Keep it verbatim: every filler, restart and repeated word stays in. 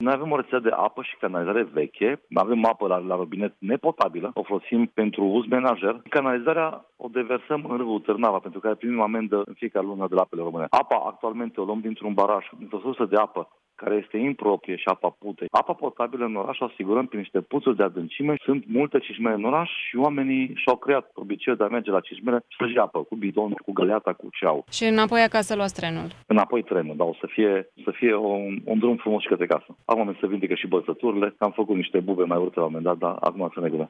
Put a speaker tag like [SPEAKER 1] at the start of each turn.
[SPEAKER 1] Noi avem o rețea de apă și canalizare veche, avem apă la, la robinet nepotabilă, o folosim pentru uz menajer. Canalizarea o deversăm în râul Târnava, pentru care primim amendă în fiecare lună de la Apele Române. Apa actualmente o luăm dintr-un baraj, dintr-o sursă de apă care este improprie și apa pute. Apa potabilă în oraș o asigurăm prin niște puțuri de adâncime. Sunt multe cișmele în oraș și oamenii și-au creat obiceiul de a merge la cișmele să-și ia apă, cu bidon, cu găleata, cu ceau.
[SPEAKER 2] Și înapoi acasă luați trenul.
[SPEAKER 1] Înapoi trenul, da, o să fie, să fie un, un drum frumos și către casă. Acum să vindecă și băsăturile, am făcut niște bube mai urâte la un moment dat, dar acum să ne gândăm.